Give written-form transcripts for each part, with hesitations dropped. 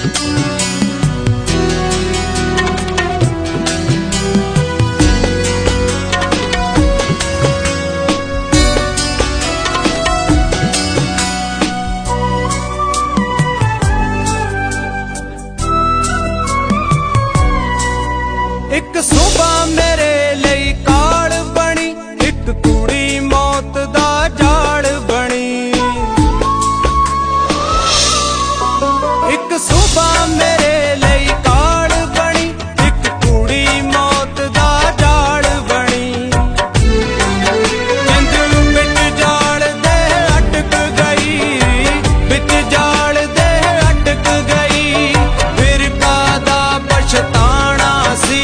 एक सुबह मेरे लिए काल बनी, एक कुड़ी मौत दा जाल बनी। एक सुबह मेरे लिए काल बनी, एक कुड़ी मौत दा जाल बनी। जिंद बिच जाल दे अटक गई, बिच जाल दे अटक गई, फिर कादा पछताना सी।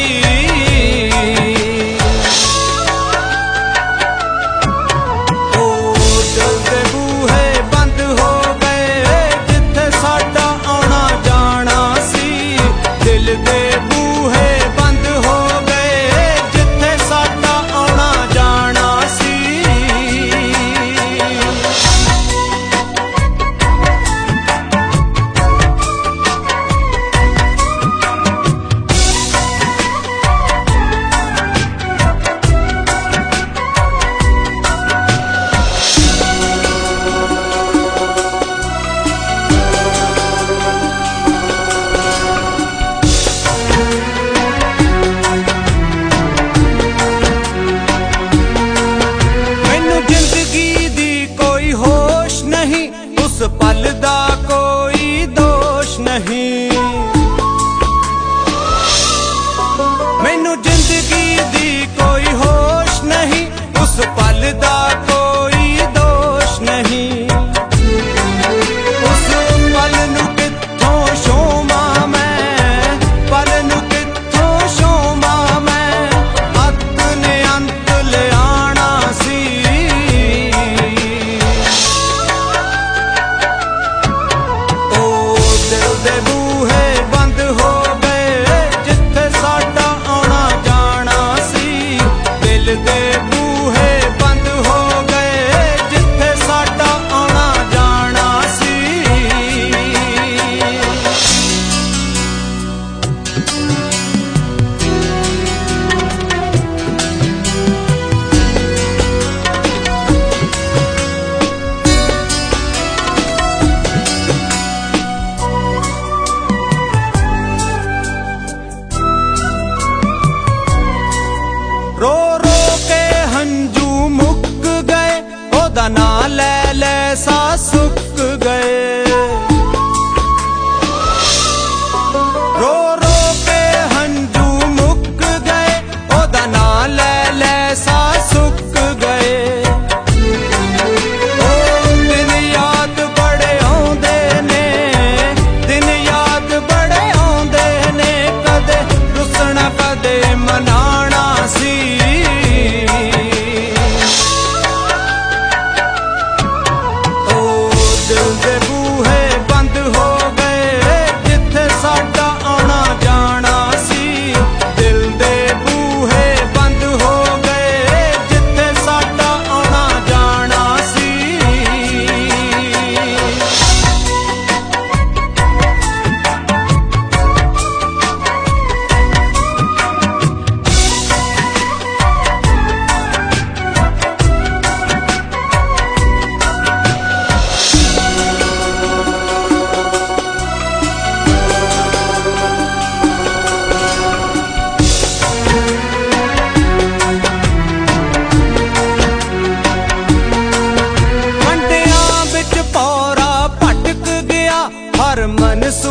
उस पल दा कोई दोष नहीं, मैनू जिंदगी दी कोई होश नहीं, उस पल दा कोई दोष नहीं। उस पल नू कित्थों छोवां मैं, पल नू कित्थों छोवां मैं, हक ने अंत लियाना सी। दे बूहे बंद हो गए जिथे साडा आना जाना सी, दिल दे बूहे बंद हो गए जिथे साडा आना जाना सी। रो रो के हंजू मुक गए, ओदा ना ले ले सा सुक गए। रो रो के हंजू मुक गए, ओदा ना ले ले सा सुक गए। ओ दिन याद बड़े आउंदे ने, दिन याद बड़े आउंदे ने, कदे रुसना कदे मनाना सी। दिल दे बूहे बंद हो गए जिथे साडा आना जाना सी, दिल दे बूहे बंद हो गए जिथे साडा आना जाना सी। हर मन